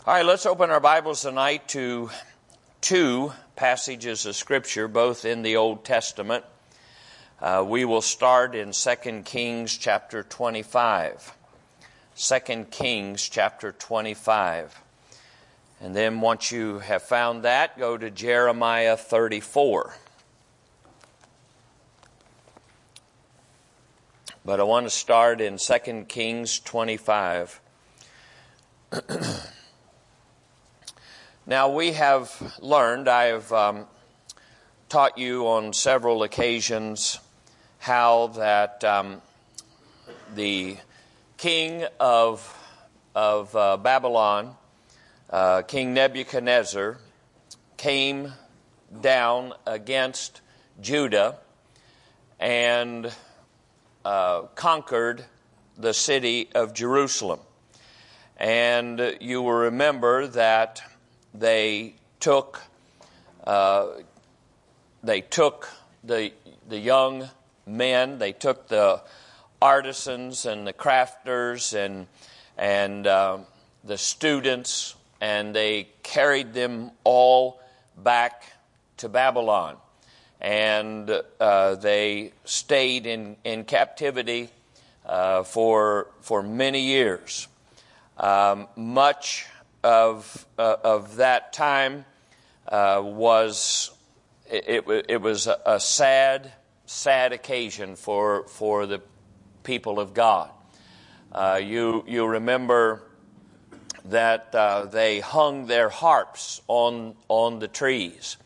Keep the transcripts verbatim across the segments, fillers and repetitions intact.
All right, let's open our Bibles tonight to two passages of Scripture, both in the Old Testament. Uh, we will start in Second Kings chapter twenty-five. Second Kings chapter twenty-five. And then once you have found that, go to Jeremiah thirty-four. But I want to start in Second Kings twenty-five. Now, we have learned, I have um, taught you on several occasions how that um, the king of, of uh, Babylon, uh, King Nebuchadnezzar, came down against Judah and uh, conquered the city of Jerusalem. And you will remember that They took, uh, they took the the young men. They took the artisans and the crafters and and uh, the students, and they carried them all back to Babylon, and uh, they stayed in in captivity uh, for for many years. Um, much. Of uh, of that time uh, was it, it, it was a, a sad sad occasion for for the people of God. Uh, you you remember that uh, they hung their harps on on the trees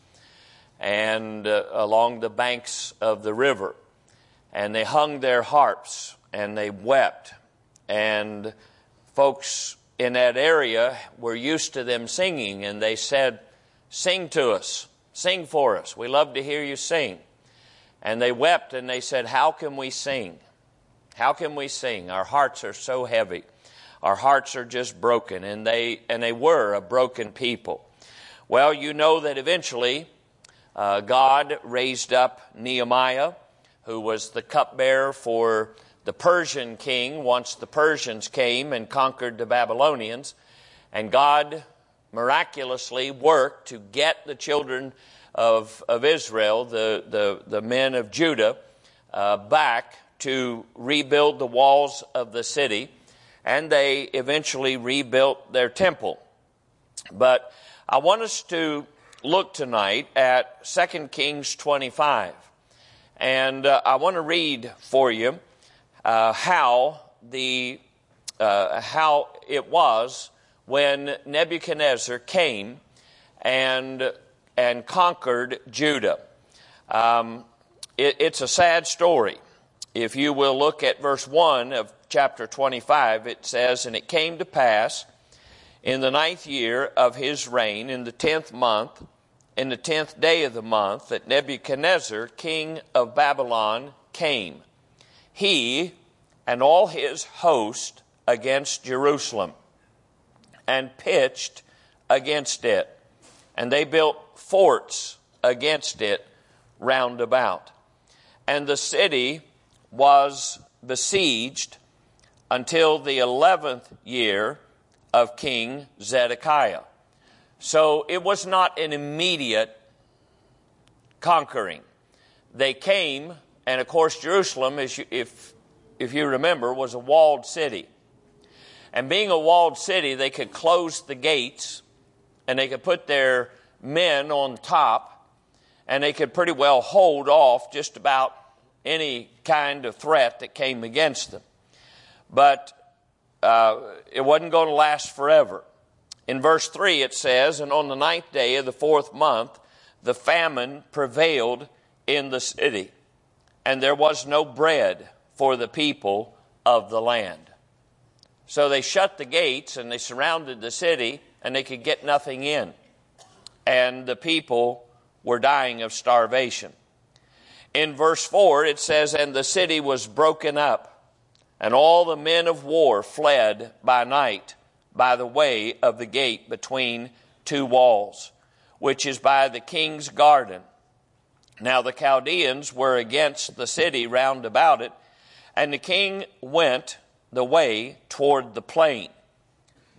and uh, along the banks of the river, and they hung their harps and they wept, and folks in that area were used to them singing, and they said, "Sing to us, sing for us. We love to hear you sing." And they wept and they said, "How can we sing? How can we sing? Our hearts are so heavy. Our hearts are just broken." And they and they were a broken people. Well, you know that eventually uh, God raised up Nehemiah, who was the cupbearer for the Persian king once the Persians came and conquered the Babylonians. And God miraculously worked to get the children of, of Israel, the, the, the men of Judah, uh, back to rebuild the walls of the city. And they eventually rebuilt their temple. But I want us to look tonight at Second Kings twenty-five. And uh, I want to read for you Uh, how the uh, how it was when Nebuchadnezzar came and and conquered Judah. Um, it, it's a sad story. If you will look at verse one of chapter twenty-five, it says, "And it came to pass in the ninth year of his reign, in the tenth month, in the tenth day of the month, that Nebuchadnezzar, king of Babylon, came. He and all his host against Jerusalem, and pitched against it. And they built forts against it round about. And the city was besieged until the eleventh year of King Zedekiah." So it was not an immediate conquering. They came, and of course Jerusalem, is if if you remember, was a walled city. And being a walled city, they could close the gates, and they could put their men on top, and they could pretty well hold off just about any kind of threat that came against them. But uh, it wasn't going to last forever. In verse three it says, "And on the ninth day of the fourth month, the famine prevailed in the city, and there was no bread for the people of the land." So they shut the gates and they surrounded the city, and they could get nothing in. And the people were dying of starvation. In verse four it says, "And the city was broken up, and all the men of war fled by night by the way of the gate between two walls, which is by the king's garden. Now the Chaldeans were against the city round about it, and the king went the way toward the plain."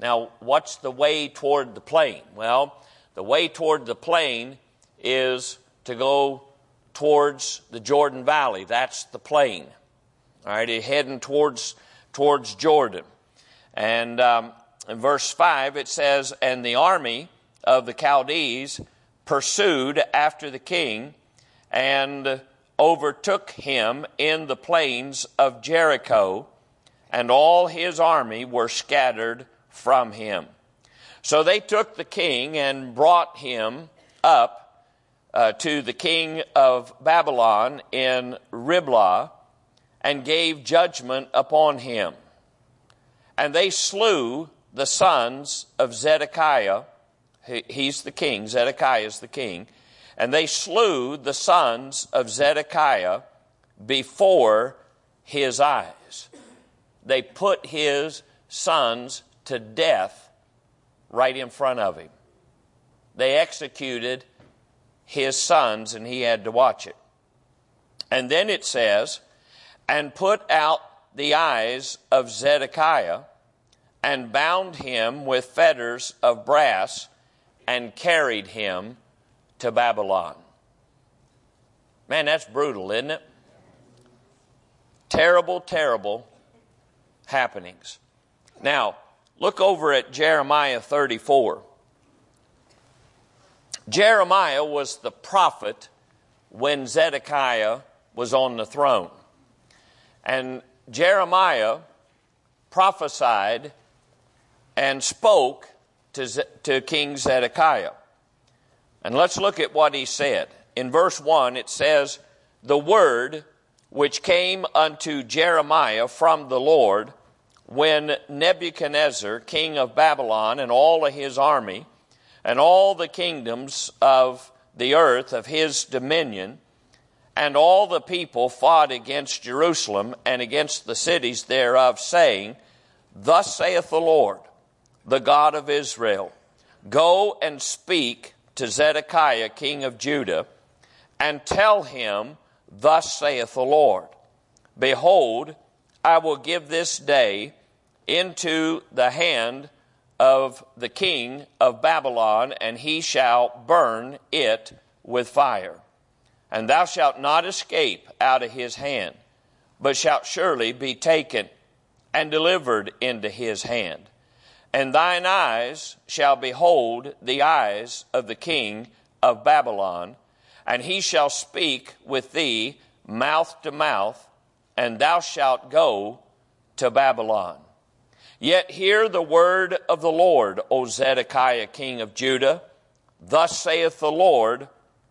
Now, what's the way toward the plain? Well, the way toward the plain is to go towards the Jordan Valley. That's the plain. All right, you're heading towards, towards Jordan. And um, in verse five it says, "And the army of the Chaldees pursued after the king and overtook him in the plains of Jericho, and all his army were scattered from him. So they took the king and brought him up uh, to the king of Babylon in Riblah, and gave judgment upon him. And they slew the sons of Zedekiah." He's the king, Zedekiah is the king. "And they slew the sons of Zedekiah before his eyes." They put his sons to death right in front of him. They executed his sons, and he had to watch it. And then it says, "And put out the eyes of Zedekiah, and bound him with fetters of brass, and carried him to Babylon." Man, that's brutal, isn't it? Terrible, terrible happenings. Now, look over at Jeremiah thirty-four. Jeremiah was the prophet when Zedekiah was on the throne. And Jeremiah prophesied and spoke to, to King Zedekiah. And let's look at what he said. In verse one it says, "The word which came unto Jeremiah from the Lord, when Nebuchadnezzar, king of Babylon, and all of his army, and all the kingdoms of the earth of his dominion, and all the people fought against Jerusalem and against the cities thereof, saying, Thus saith the Lord, the God of Israel, Go and speak to Zedekiah, king of Judah, and tell him, Thus saith the Lord, Behold, I will give this day into the hand of the king of Babylon, and he shall burn it with fire. And thou shalt not escape out of his hand, but shalt surely be taken and delivered into his hand. And thine eyes shall behold the eyes of the king of Babylon, and he shall speak with thee mouth to mouth, and thou shalt go to Babylon. Yet hear the word of the Lord, O Zedekiah, king of Judah. Thus saith the Lord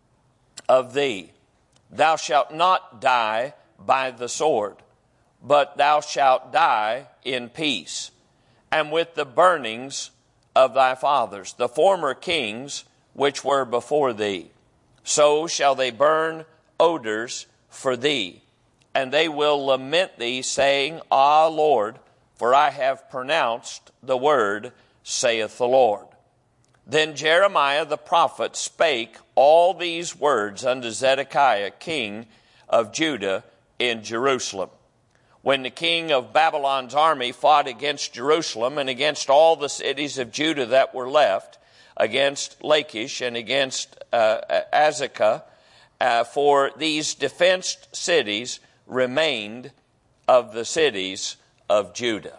of thee, Thou shalt not die by the sword, but thou shalt die in peace, and with the burnings of thy fathers, the former kings which were before thee. So shall they burn odors for thee, and they will lament thee, saying, Ah, Lord, for I have pronounced the word, saith the Lord. Then Jeremiah the prophet spake all these words unto Zedekiah, king of Judah, in Jerusalem. When the king of Babylon's army fought against Jerusalem and against all the cities of Judah that were left, against Lachish and against uh, Azekah, uh, for these defenced cities remained of the cities of Judah.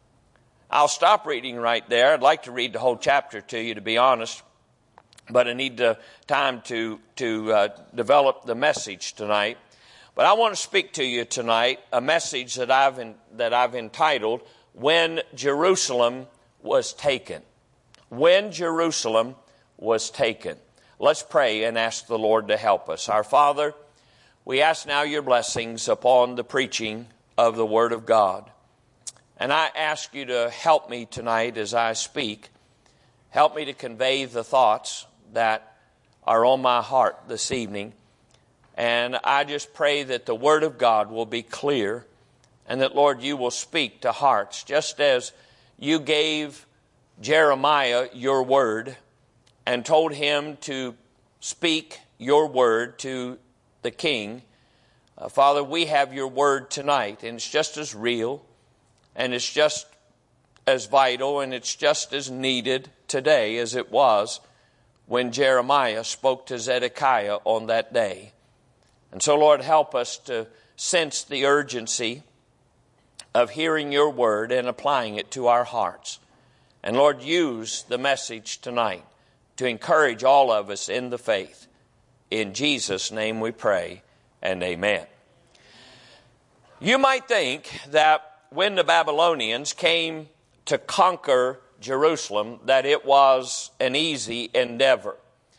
I'll stop reading right there. I'd like to read the whole chapter to you, to be honest, but I need uh, time to, to uh, develop the message tonight. But I want to speak to you tonight a message that I've in, that I've entitled, When Jerusalem Was Taken. When Jerusalem was taken. Let's pray and ask the Lord to help us. Our Father, we ask now your blessings upon the preaching of the Word of God. And I ask you to help me tonight as I speak. Help me to convey the thoughts that are on my heart this evening. And I just pray that the Word of God will be clear, and that, Lord, you will speak to hearts, just as you gave Jeremiah your word and told him to speak your word to the king. Uh, Father, we have your word tonight, and it's just as real, and it's just as vital, and it's just as needed today as it was when Jeremiah spoke to Zedekiah on that day. And so, Lord, help us to sense the urgency of hearing your word and applying it to our hearts. And Lord, use the message tonight to encourage all of us in the faith. In Jesus' name we pray, and amen. You might think that when the Babylonians came to conquer Jerusalem, that it was an easy endeavor.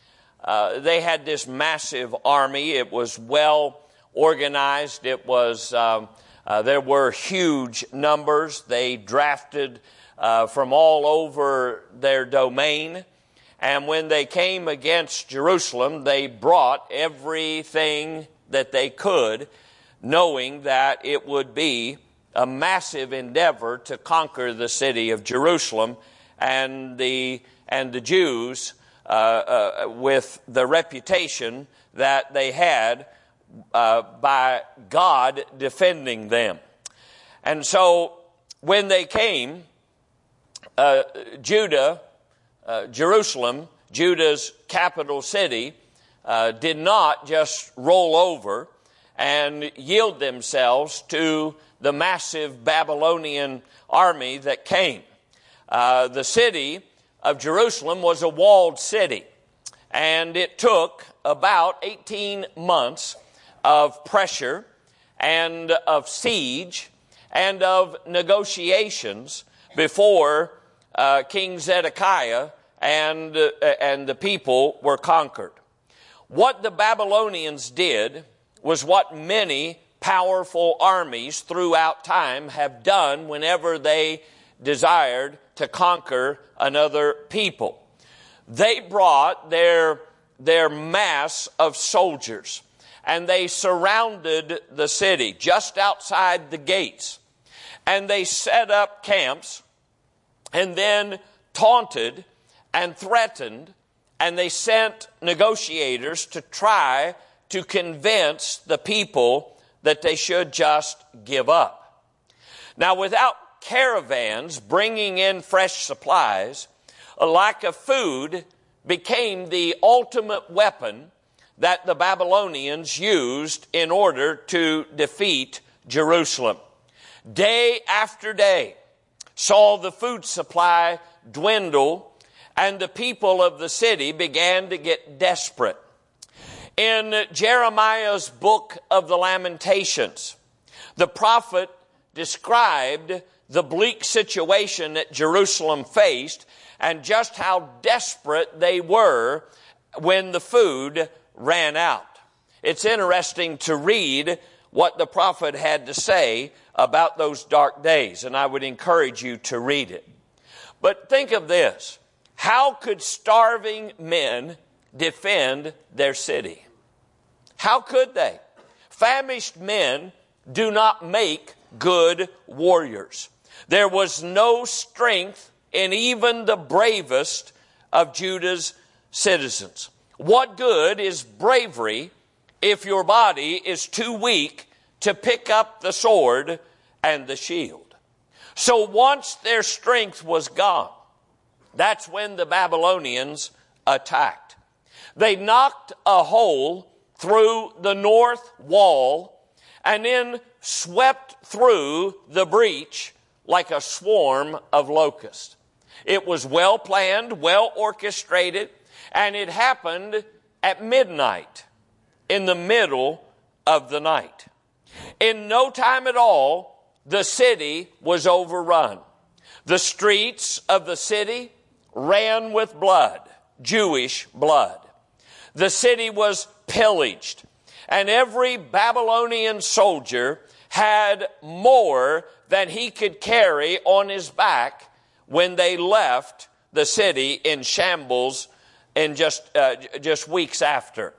Uh, they had this massive army. It was well organized. It was um, uh, there were huge numbers. They drafted uh, from all over their domain. And when they came against Jerusalem, they brought everything that they could, knowing that it would be a massive endeavor to conquer the city of Jerusalem, and the and the Jews uh, uh, with the reputation that they had uh, by God defending them. And so when they came, uh, Judah, uh, Jerusalem, Judah's capital city, uh, did not just roll over and yield themselves to the massive Babylonian army that came. Uh, the city of Jerusalem was a walled city, and it took about eighteen months of pressure and of siege and of negotiations before uh, King Zedekiah and, uh, and the people were conquered. What the Babylonians did was what many powerful armies throughout time have done whenever they desired to conquer another people. They brought their, their mass of soldiers, and they surrounded the city just outside the gates, and they set up camps, and then taunted and threatened, and they sent negotiators to try to convince the people that they should just give up. Now, without caravans bringing in fresh supplies, a lack of food became the ultimate weapon that the Babylonians used in order to defeat Jerusalem. Day after day saw the food supply dwindle, and the people of the city began to get desperate. In Jeremiah's book of the Lamentations, the prophet described the bleak situation that Jerusalem faced and just how desperate they were when the food ran out. It's interesting to read what the prophet had to say about those dark days, and I would encourage you to read it. But think of this. How could starving men defend their city? How could they? Famished men do not make good warriors. There was no strength in even the bravest of Judah's citizens. What good is bravery if your body is too weak to pick up the sword and the shield? So once their strength was gone, that's when the Babylonians attacked. They knocked a hole through the north wall and then swept through the breach like a swarm of locusts. It was well planned, well orchestrated, and it happened at midnight, in the middle of the night. In no time at all, the city was overrun. The streets of the city ran with blood, Jewish blood. The city was pillaged, and every Babylonian soldier had more than he could carry on his back when they left the city in shambles in just uh, just weeks after.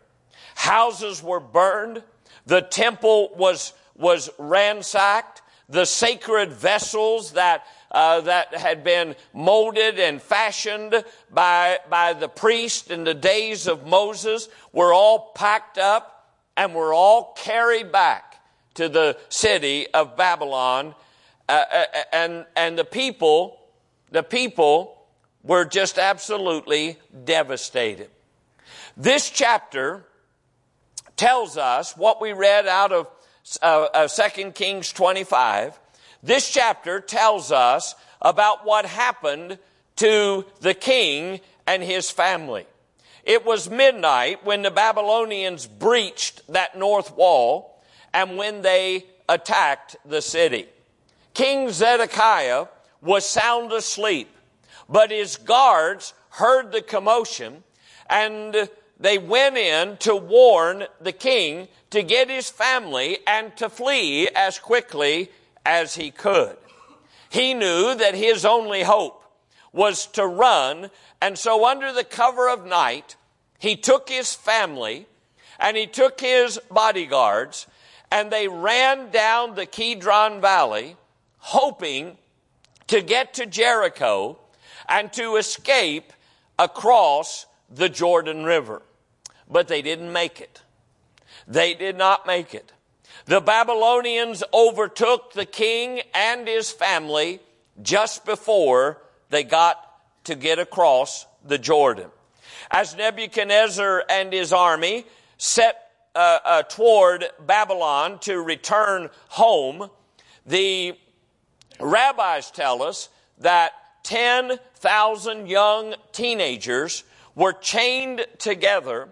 Houses were burned, the temple was was ransacked, the sacred vessels that uh, that had been molded and fashioned by by the priest in the days of Moses were all packed up and were all carried back to the city of Babylon, uh, and and the people the people were just absolutely devastated. This chapter tells us what we read out of uh, uh, Second Kings twenty-five. This chapter tells us about what happened to the king and his family. It was midnight when the Babylonians breached that north wall and when they attacked the city. King Zedekiah was sound asleep, but his guards heard the commotion and they went in to warn the king to get his family and to flee as quickly as he could. He knew that his only hope was to run, and so under the cover of night, he took his family and he took his bodyguards and they ran down the Kidron Valley, hoping to get to Jericho and to escape across the Jordan River. But they didn't make it. They did not make it. The Babylonians overtook the king and his family just before they got to get across the Jordan. As Nebuchadnezzar and his army set uh, uh, toward Babylon to return home, the rabbis tell us that ten thousand young teenagers were chained together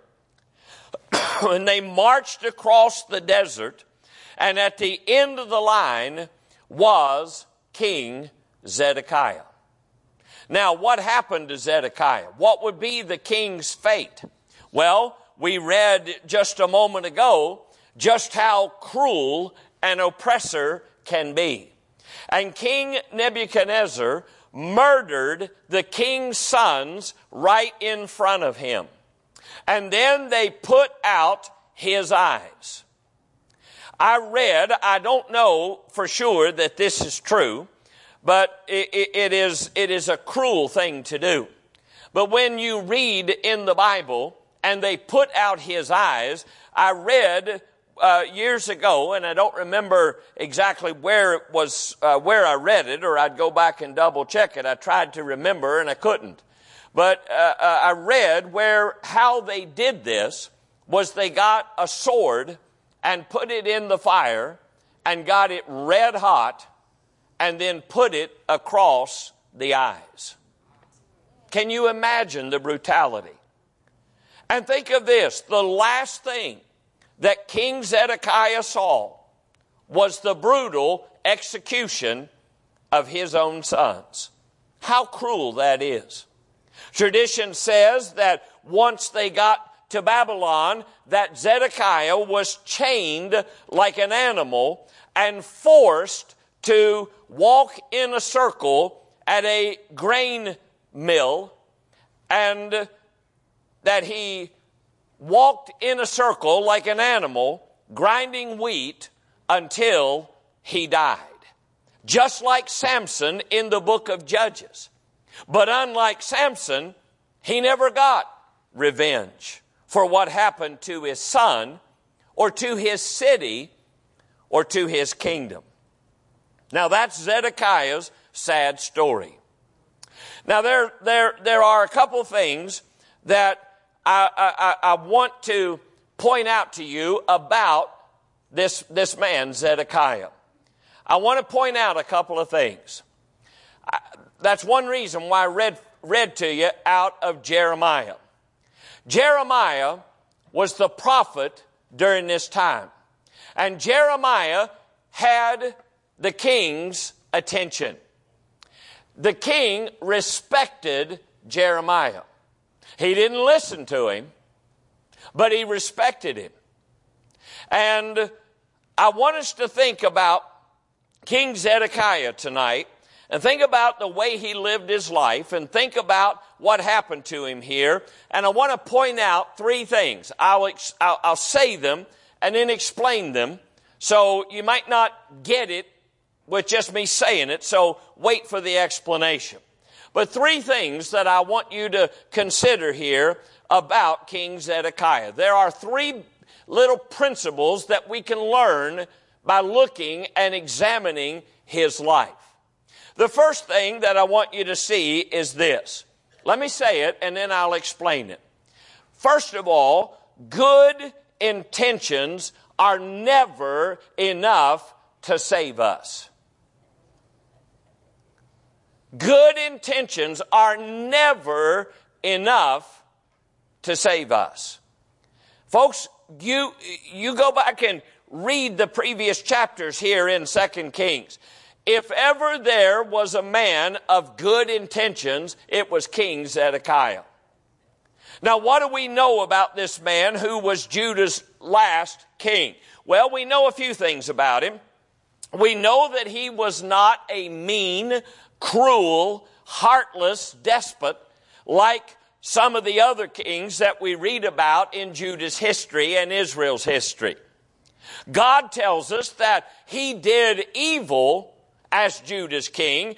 and they marched across the desert, and at the end of the line was King Zedekiah. Now, what happened to Zedekiah? What would be the king's fate? Well, we read just a moment ago just how cruel an oppressor can be. And King Nebuchadnezzar murdered the king's sons right in front of him. And then they put out his eyes. I read, I don't know for sure that this is true, but it, it, is, it is a cruel thing to do. But when you read in the Bible, and they put out his eyes, I read uh, years ago, and I don't remember exactly where it was, uh, where I read it, or I'd go back and double check it. I tried to remember and I couldn't. But uh, uh, I read where how they did this was they got a sword and put it in the fire and got it red hot and then put it across the eyes. Can you imagine the brutality? And think of this, the last thing that King Zedekiah saw was the brutal execution of his own sons. How cruel that is. Tradition says that once they got to Babylon, that Zedekiah was chained like an animal and forced to walk in a circle at a grain mill, and that he walked in a circle like an animal, grinding wheat until he died. Just like Samson in the book of Judges. But unlike Samson, he never got revenge for what happened to his son or to his city or to his kingdom. Now that's Zedekiah's sad story. Now there, there, there are a couple things that I, I, I want to point out to you about this, this man, Zedekiah. I want to point out a couple of things. I, that's one reason why I read, read to you out of Jeremiah. Jeremiah was the prophet during this time. And Jeremiah had the king's attention. The king respected Jeremiah. He didn't listen to him, but he respected him. And I want us to think about King Zedekiah tonight, and think about the way he lived his life, and think about what happened to him here. And I want to point out three things. I'll, ex- I'll, I'll say them and then explain them, so you might not get it with just me saying it, so wait for the explanation. But three things that I want you to consider here about King Zedekiah. There are three little principles that we can learn by looking and examining his life. The first thing that I want you to see is this. Let me say it and then I'll explain it. First of all, good intentions are never enough to save us. Good intentions are never enough to save us. Folks, you, you go back and read the previous chapters here in Second Kings. If ever there was a man of good intentions, it was King Zedekiah. Now, what do we know about this man who was Judah's last king? Well, we know a few things about him. We know that he was not a mean, cruel, heartless despot like some of the other kings that we read about in Judah's history and Israel's history. God tells us that he did evil as Judah's king,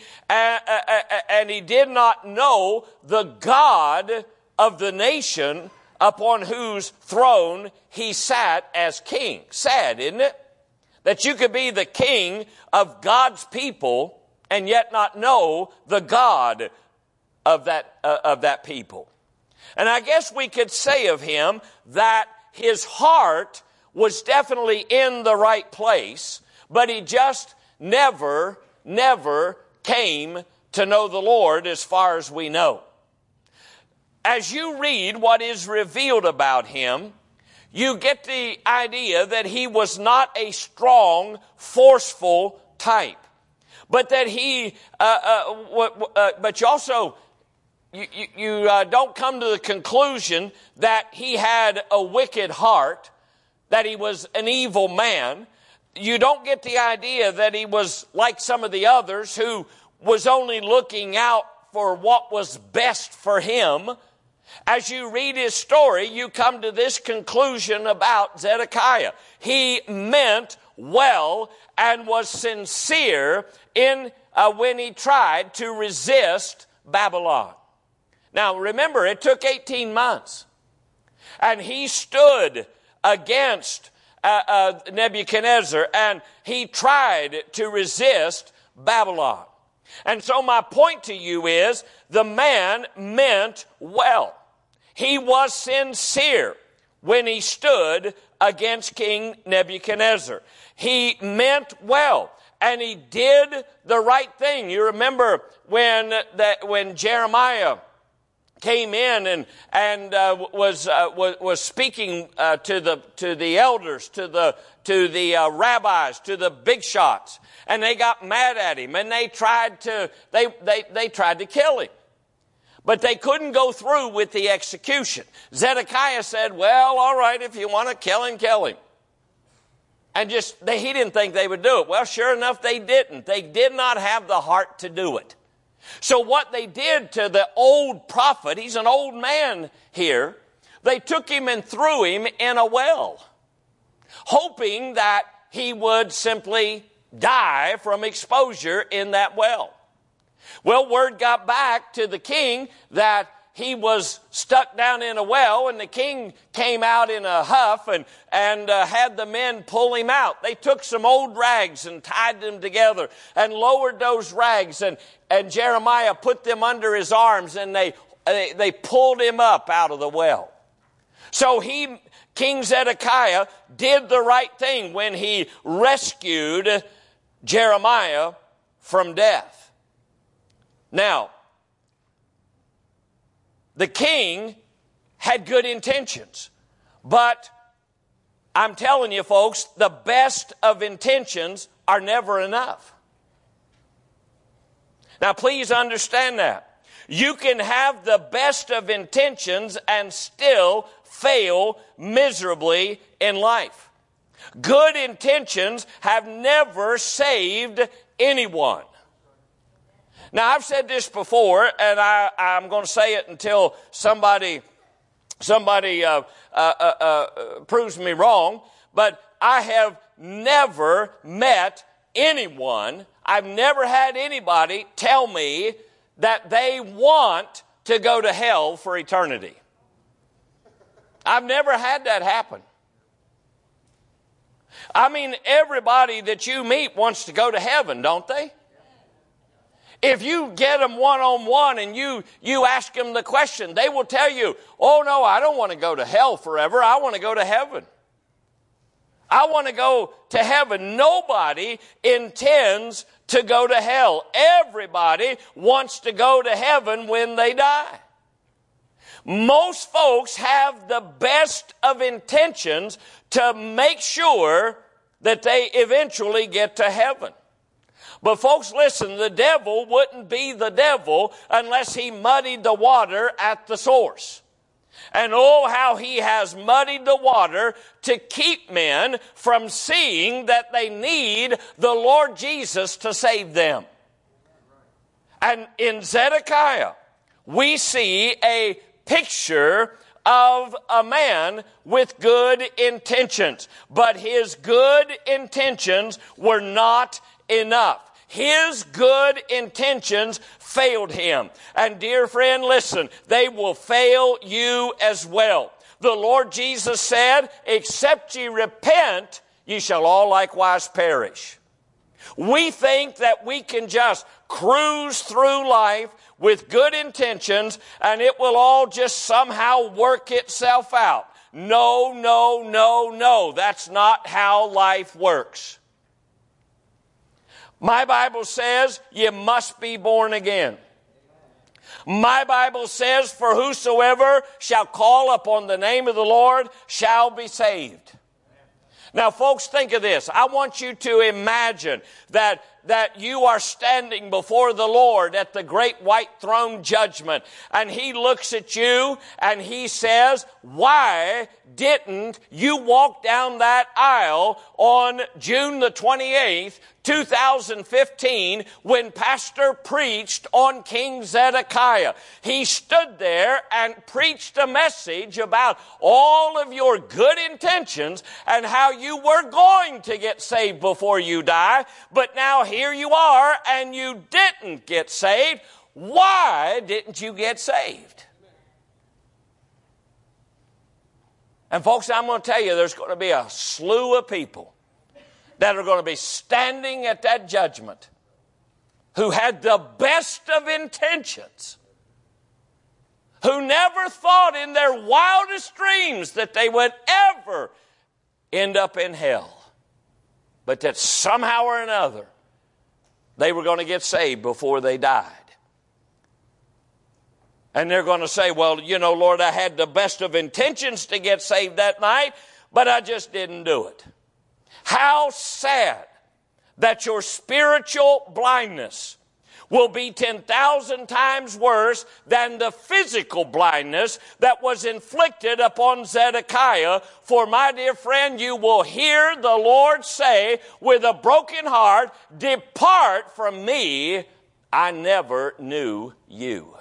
and he did not know the God of the nation upon whose throne he sat as king. Sad, isn't it? That you could be the king of God's people and yet not know the God of that, uh, of that people. And I guess we could say of him that his heart was definitely in the right place, but he just never, never came to know the Lord as far as we know. As you read what is revealed about him, you get the idea that he was not a strong, forceful type, but that he, uh, uh, w- uh, but you also, you, you, you uh, don't come to the conclusion that he had a wicked heart, that he was an evil man. You don't get the idea that he was like some of the others who was only looking out for what was best for him. As you read his story, you come to this conclusion about Zedekiah. He meant well and was sincere in uh, when he tried to resist Babylon. Now remember, it took eighteen months. And he stood against uh, uh, Nebuchadnezzar, and he tried to resist Babylon. And so my point to you is, the man meant well. He was sincere when he stood against King Nebuchadnezzar. He meant well, and he did the right thing. You remember when that when Jeremiah came in and and uh, was, uh, was was speaking uh, to the to the elders, to the to the uh, rabbis, to the big shots, and they got mad at him, and they tried to they they they tried to kill him. But they couldn't go through with the execution. Zedekiah said, well, all right, if you want to kill him, kill him. And just, they, he didn't think they would do it. Well, sure enough, they didn't. They did not have the heart to do it. So what they did to the old prophet, he's an old man here, they took him and threw him in a well, hoping that he would simply die from exposure in that well. Well, word got back to the king that he was stuck down in a well, and the king came out in a huff and, and uh, had the men pull him out. They took some old rags and tied them together and lowered those rags, and, and Jeremiah put them under his arms, and they, they, they pulled him up out of the well. So he, King Zedekiah, did the right thing when he rescued Jeremiah from death. Now, the king had good intentions, but I'm telling you folks, the best of intentions are never enough. Now please understand that. You can have the best of intentions and still fail miserably in life. Good intentions have never saved anyone. Now, I've said this before, and I, I'm going to say it until somebody somebody uh, uh, uh, uh, proves me wrong, but I have never met anyone, I've never had anybody tell me that they want to go to hell for eternity. I've never had that happen. I mean, everybody that you meet wants to go to heaven, don't they? If you get them one-on-one and you, you ask them the question, they will tell you, oh no, I don't want to go to hell forever. I want to go to heaven. I want to go to heaven. Nobody intends to go to hell. Everybody wants to go to heaven when they die. Most folks have the best of intentions to make sure that they eventually get to heaven. But folks, listen, the devil wouldn't be the devil unless he muddied the water at the source. And oh, how he has muddied the water to keep men from seeing that they need the Lord Jesus to save them. And in Zedekiah, we see a picture of a man with good intentions. But his good intentions were not enough. His good intentions failed him. And dear friend, listen, they will fail you as well. The Lord Jesus said, except ye repent, ye shall all likewise perish. We think that we can just cruise through life with good intentions and it will all just somehow work itself out. No, no, no, no. That's not how life works. My Bible says you must be born again. My Bible says, for whosoever shall call upon the name of the Lord shall be saved. Now, folks, think of this. I want you to imagine that, that you are standing before the Lord at the great white throne judgment, and He looks at you and He says, why didn't you walk down that aisle on June the twenty-eighth, two thousand fifteen, when Pastor preached on King Zedekiah? He stood there and preached a message about all of your good intentions and how you were going to get saved before you die, but now here you are and you didn't get saved. Why didn't you get saved? And folks, I'm going to tell you, there's going to be a slew of people that are going to be standing at that judgment who had the best of intentions, who never thought in their wildest dreams that they would ever end up in hell, but that somehow or another they were going to get saved before they died. And they're going to say, well, you know, Lord, I had the best of intentions to get saved that night, but I just didn't do it. How sad that your spiritual blindness will be ten thousand times worse than the physical blindness that was inflicted upon Zedekiah. For my dear friend, you will hear the Lord say with a broken heart, depart from me, I never knew you.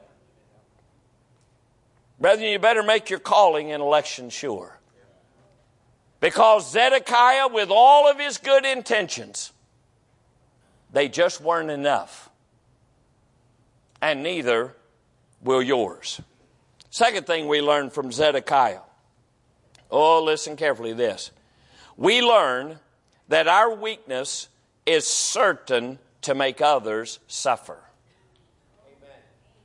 Brethren, you better make your calling and election sure. Because Zedekiah, with all of his good intentions, they just weren't enough. And neither will yours. Second thing we learn from Zedekiah. Oh, listen carefully to this. We learn that our weakness is certain to make others suffer. Amen.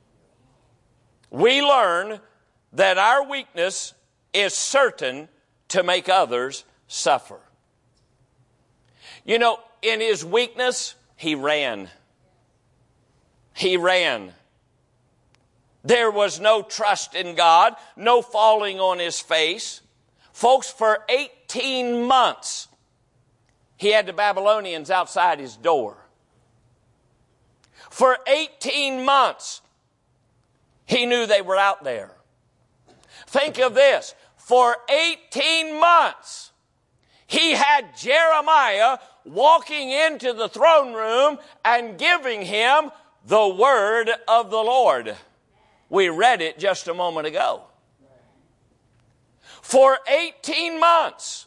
We learn that our weakness is certain to make others suffer. You know, in his weakness, he ran. He ran. There was no trust in God, no falling on his face. Folks, for eighteen months, he had the Babylonians outside his door. For eighteen months, he knew they were out there. Think of this. For eighteen months, he had Jeremiah walking into the throne room and giving him the word of the Lord. We read it just a moment ago. For eighteen months.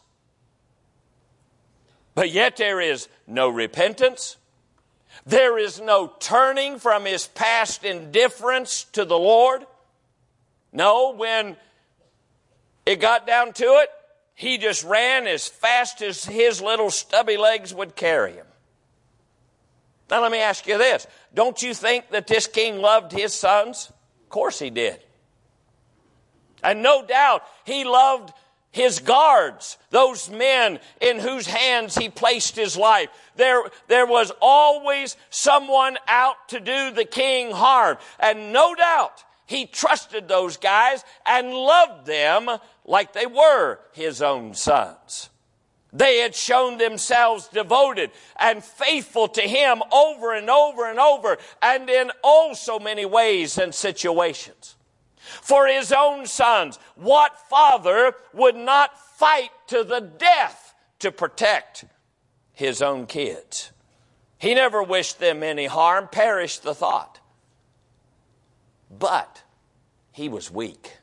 But yet there is no repentance. There is no turning from his past indifference to the Lord. No, when it got down to it, he just ran as fast as his little stubby legs would carry him. Now let me ask you this. Don't you think that this king loved his sons? Of course he did. And no doubt he loved his guards, those men in whose hands he placed his life. There, there was always someone out to do the king harm. And no doubt he trusted those guys and loved them like they were his own sons. They had shown themselves devoted and faithful to him over and over and over, and in oh so many ways and situations. For his own sons, what father would not fight to the death to protect his own kids? He never wished them any harm, perished the thought. But he was weak.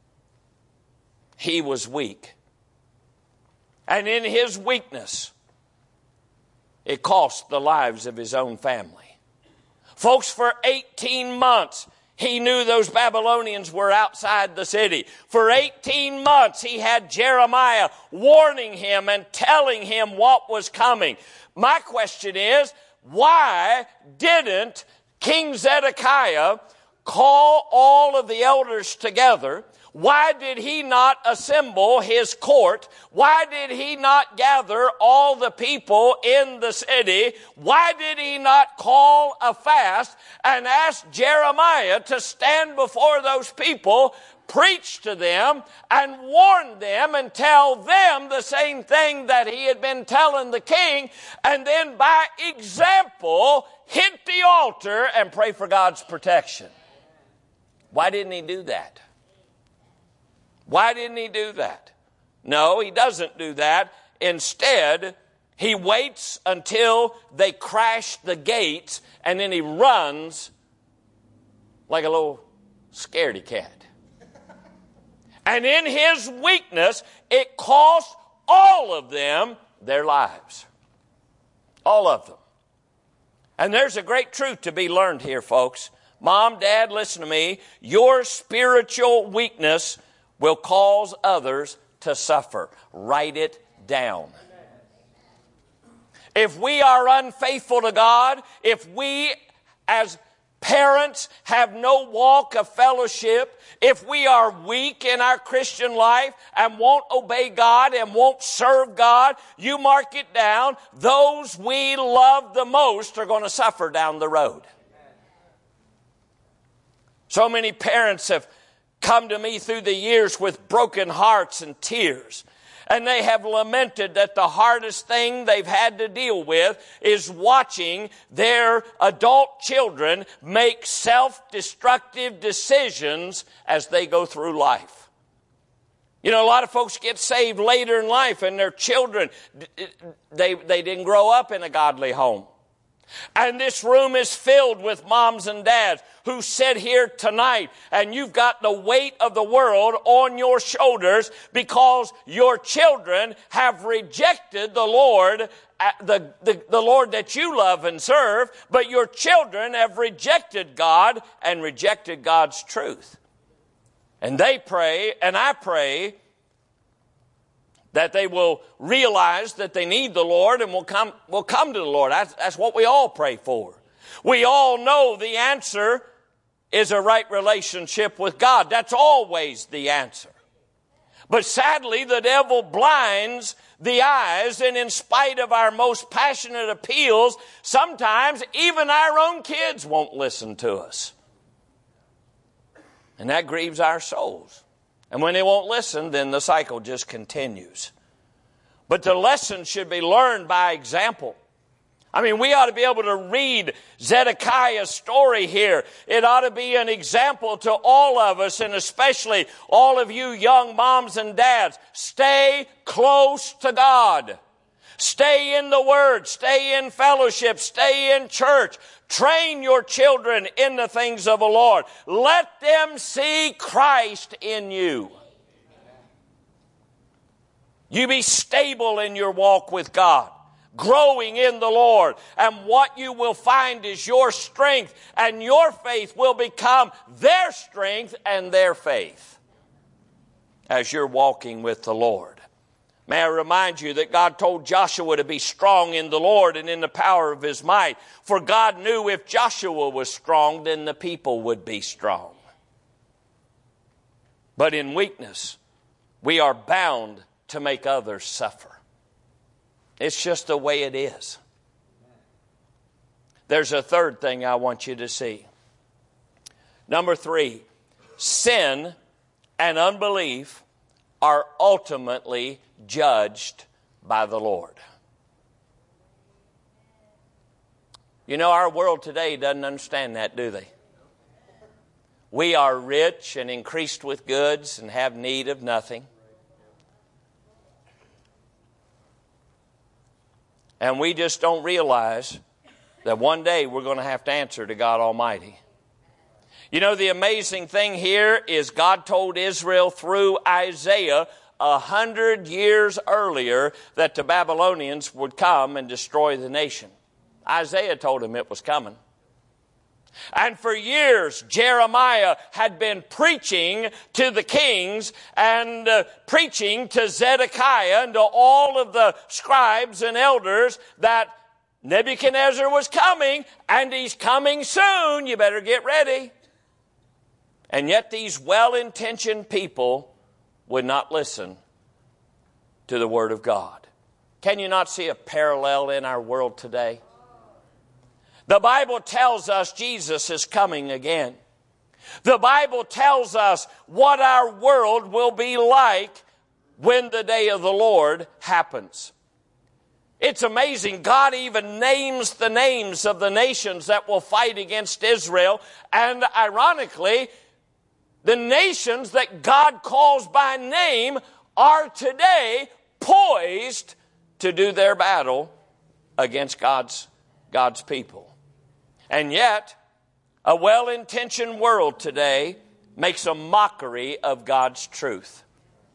He was weak. And in his weakness, it cost the lives of his own family. Folks, for eighteen months, he knew those Babylonians were outside the city. For eighteen months, he had Jeremiah warning him and telling him what was coming. My question is, why didn't King Zedekiah call all of the elders together? Why did he not assemble his court? Why did he not gather all the people in the city? Why did he not call a fast and ask Jeremiah to stand before those people, preach to them, and warn them and tell them the same thing that he had been telling the king, and then by example hit the altar and pray for God's protection? Why didn't he do that? Why didn't he do that? No, he doesn't do that. Instead, he waits until they crash the gates, and then he runs like a little scaredy cat. And in his weakness, it cost all of them their lives. All of them. And there's a great truth to be learned here, folks. Mom, Dad, listen to me. Your spiritual weakness will cause others to suffer. Write it down. If we are unfaithful to God, if we as parents have no walk of fellowship, if we are weak in our Christian life and won't obey God and won't serve God, you mark it down, those we love the most are going to suffer down the road. So many parents have come to me through the years with broken hearts and tears. And they have lamented that the hardest thing they've had to deal with is watching their adult children make self-destructive decisions as they go through life. You know, a lot of folks get saved later in life, and their children, they, they didn't grow up in a godly home. And this room is filled with moms and dads who sit here tonight, and you've got the weight of the world on your shoulders because your children have rejected the Lord, the, the, the Lord that you love and serve, but your children have rejected God and rejected God's truth. And they pray, and I pray, that they will realize that they need the Lord and will come, will come to the Lord. That's, that's what we all pray for. We all know the answer is a right relationship with God. That's always the answer. But sadly, the devil blinds the eyes, and in spite of our most passionate appeals, sometimes even our own kids won't listen to us. And that grieves our souls. And when they won't listen, then the cycle just continues. But the lesson should be learned by example. I mean, we ought to be able to read Zedekiah's story here. It ought to be an example to all of us, and especially all of you young moms and dads. Stay close to God. Stay in the Word. Stay in fellowship. Stay in church. Train your children in the things of the Lord. Let them see Christ in you. You be stable in your walk with God, growing in the Lord. And what you will find is your strength and your faith will become their strength and their faith as you're walking with the Lord. May I remind you that God told Joshua to be strong in the Lord and in the power of his might. For God knew if Joshua was strong, then the people would be strong. But in weakness, we are bound to make others suffer. It's just the way it is. There's a third thing I want you to see. Number three, sin and unbelief are ultimately judged by the Lord. You know, our world today doesn't understand that, do they? We are rich and increased with goods and have need of nothing. And we just don't realize that one day we're going to have to answer to God Almighty. You know, the amazing thing here is God told Israel through Isaiah a hundred years earlier that the Babylonians would come and destroy the nation. Isaiah told him it was coming. And for years, Jeremiah had been preaching to the kings and uh, preaching to Zedekiah and to all of the scribes and elders that Nebuchadnezzar was coming, and he's coming soon. You better get ready. And yet these well-intentioned people would not listen to the Word of God. Can you not see a parallel in our world today? The Bible tells us Jesus is coming again. The Bible tells us what our world will be like when the day of the Lord happens. It's amazing. God even names the names of the nations that will fight against Israel. And ironically, the nations that God calls by name are today poised to do their battle against God's, God's people. And yet, a well-intentioned world today makes a mockery of God's truth.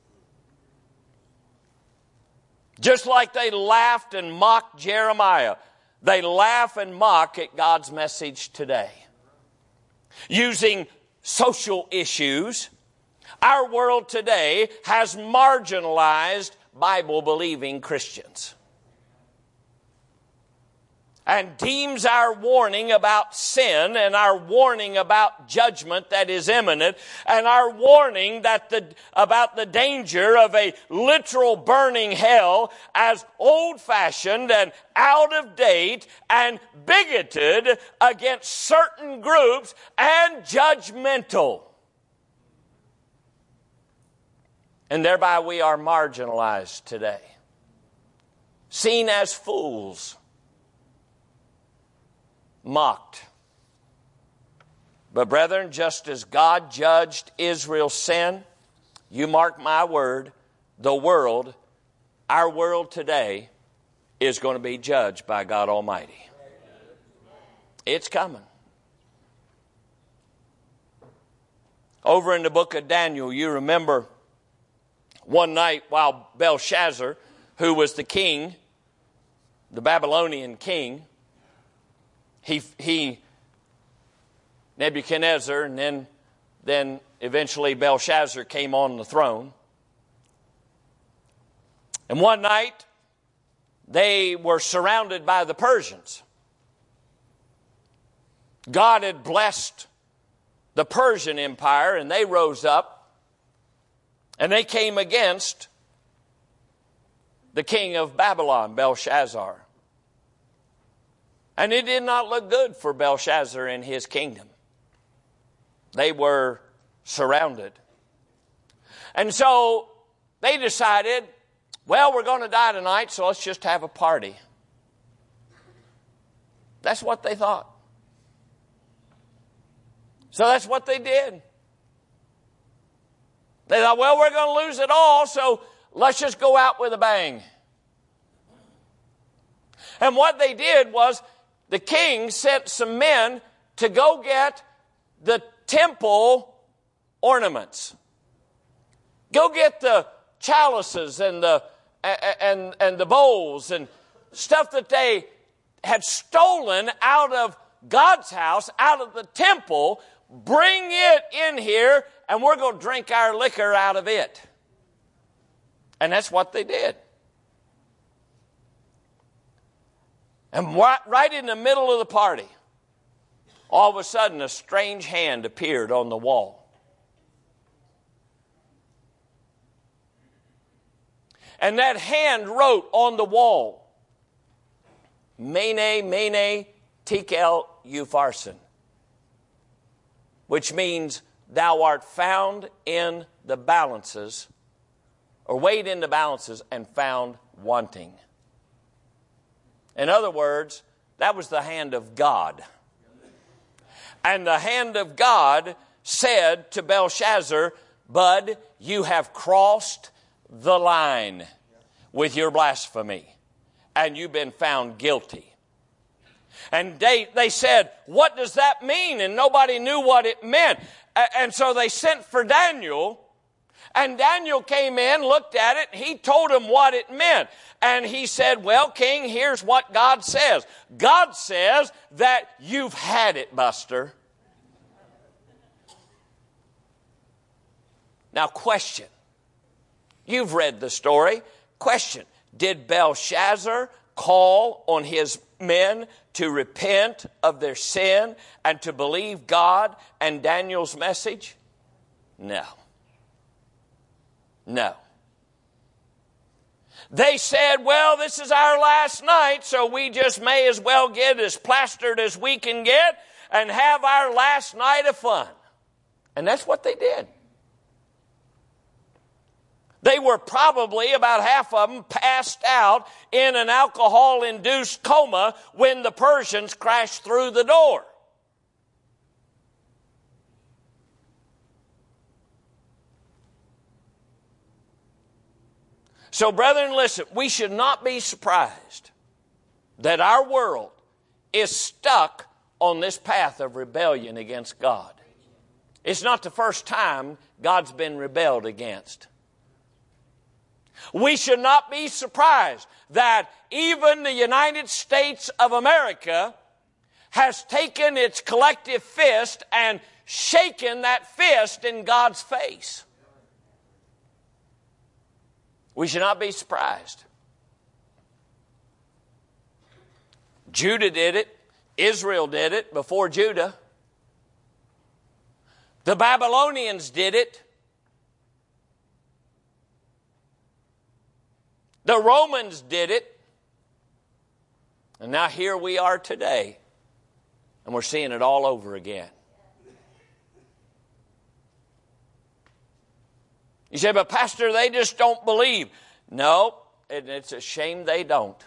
Just like they laughed and mocked Jeremiah, they laugh and mock at God's message today. Using social issues, our world today has marginalized Bible-believing Christians and deems our warning about sin and our warning about judgment that is imminent and our warning that the, about the danger of a literal burning hell as old-fashioned and out of date and bigoted against certain groups and judgmental. And thereby we are marginalized today, seen as fools, mocked. But brethren, just as God judged Israel's sin, you mark my word, the world, our world today, is going to be judged by God Almighty. It's coming. Over in the book of Daniel, you remember one night while Belshazzar, who was the king, the Babylonian king, He, he, Nebuchadnezzar, and then, then eventually Belshazzar came on the throne. And one night, they were surrounded by the Persians. God had blessed the Persian Empire, and they rose up, and they came against the king of Babylon, Belshazzar. And it did not look good for Belshazzar and his kingdom. They were surrounded. And so they decided, well, we're going to die tonight, so let's just have a party. That's what they thought. So that's what they did. They thought, well, we're going to lose it all, so let's just go out with a bang. And what they did was, the king sent some men to go get the temple ornaments. Go get the chalices and the and and the bowls and stuff that they had stolen out of God's house, out of the temple. Bring it in here, and we're going to drink our liquor out of it. And that's what they did. And right in the middle of the party, all of a sudden a strange hand appeared on the wall. And that hand wrote on the wall, Mene, Mene, Tekel, Upharsin, which means thou art found in the balances, or weighed in the balances and found wanting. In other words, that was the hand of God. And the hand of God said to Belshazzar, Bud, you have crossed the line with your blasphemy, and you've been found guilty. And they, they said, what does that mean? And nobody knew what it meant. And so they sent for Daniel, and Daniel came in, looked at it, and he told him what it meant. And he said, well, King, here's what God says. God says that you've had it, Buster. Now, question. You've read the story. Question. Did Belshazzar call on his men to repent of their sin and to believe God and Daniel's message? No. No. They said, well, this is our last night, so we just may as well get as plastered as we can get and have our last night of fun. And that's what they did. They were probably, about half of them, passed out in an alcohol-induced coma when the Persians crashed through the door. So, brethren, listen, we should not be surprised that our world is stuck on this path of rebellion against God. It's not the first time God's been rebelled against. We should not be surprised that even the United States of America has taken its collective fist and shaken that fist in God's face. We should not be surprised. Judah did it. Israel did it before Judah. The Babylonians did it. The Romans did it. And now here we are today. And we're seeing it all over again. You say, but Pastor, they just don't believe. No, it's a shame they don't.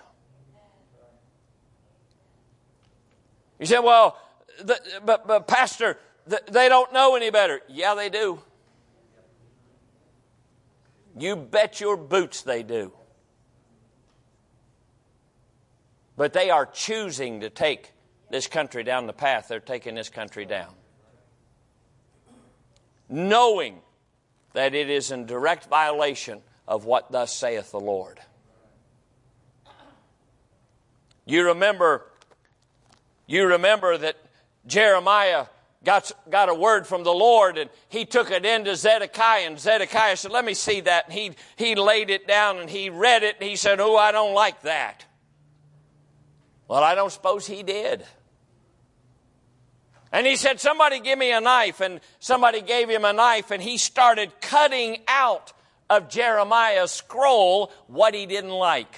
You say, well, the, but, but Pastor, the, they don't know any better. Yeah, they do. You bet your boots they do. But they are choosing to take this country down the path they're taking this country down. Knowing that it is in direct violation of what thus saith the Lord. You remember, you remember that Jeremiah got, got a word from the Lord, and he took it into Zedekiah, and Zedekiah said, let me see that. And he, he laid it down, and he read it, and he said, oh, I don't like that. Well, I don't suppose he did. And he said, somebody give me a knife. And somebody gave him a knife, and he started cutting out of Jeremiah's scroll what he didn't like.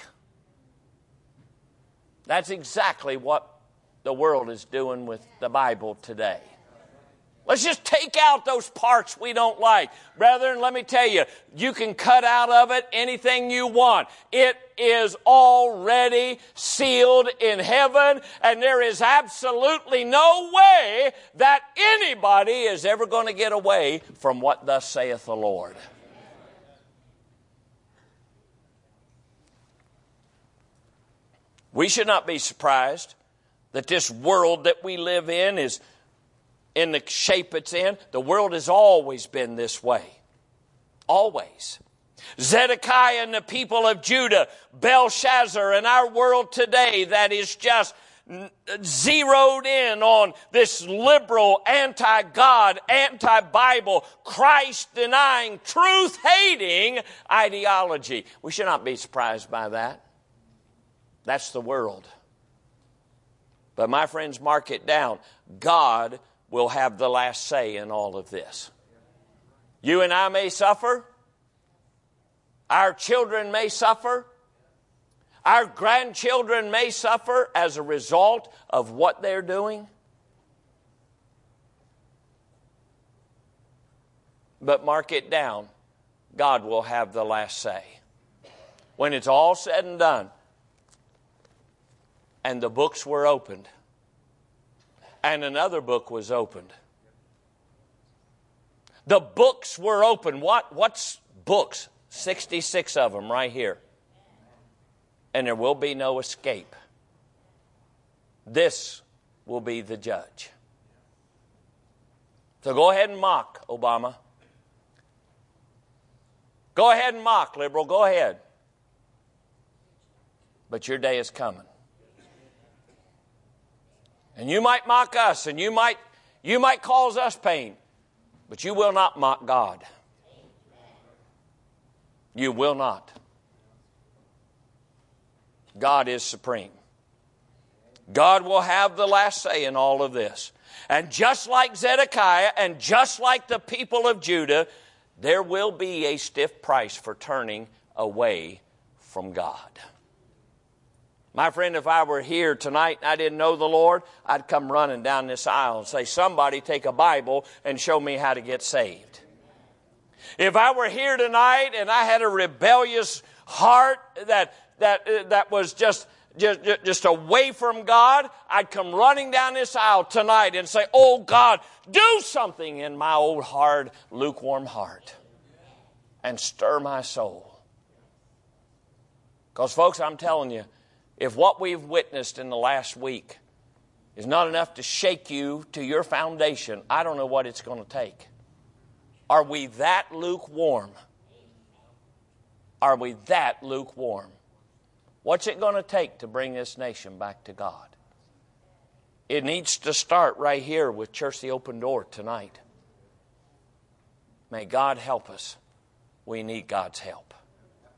That's exactly what the world is doing with the Bible today. Let's just take out those parts we don't like. Brethren, let me tell you, you can cut out of it anything you want. It is already sealed in heaven, and there is absolutely no way that anybody is ever going to get away from what thus saith the Lord. We should not be surprised that this world that we live in is in the shape it's in. The world has always been this way. Always. Zedekiah and the people of Judah, Belshazzar, and our world today that is just zeroed in on this liberal, anti-God, anti-Bible, Christ-denying, truth-hating ideology. We should not be surprised by that. That's the world. But my friends, mark it down. God will have the last say in all of this. You and I may suffer. Our children may suffer. Our grandchildren may suffer as a result of what they're doing. But mark it down, God will have the last say. When it's all said and done, and the books were opened, and another book was opened. The books were opened. What? What's books? sixty-six of them right here. And there will be no escape. This will be the judge. So go ahead and mock, Obama. Go ahead and mock, liberal. Go ahead. But your day is coming. And you might mock us, and you might, you might cause us pain, but you will not mock God. You will not. God is supreme. God will have the last say in all of this. And just like Zedekiah and just like the people of Judah, there will be a stiff price for turning away from God. My friend, if I were here tonight and I didn't know the Lord, I'd come running down this aisle and say, somebody take a Bible and show me how to get saved. If I were here tonight and I had a rebellious heart that that uh, that was just, just just away from God, I'd come running down this aisle tonight and say, oh God, do something in my old hard, lukewarm heart and stir my soul. Because folks, I'm telling you, if what we've witnessed in the last week is not enough to shake you to your foundation, I don't know what it's going to take. Are we that lukewarm? Are we that lukewarm? What's it going to take to bring this nation back to God? It needs to start right here with Church the Open Door tonight. May God help us. We need God's help.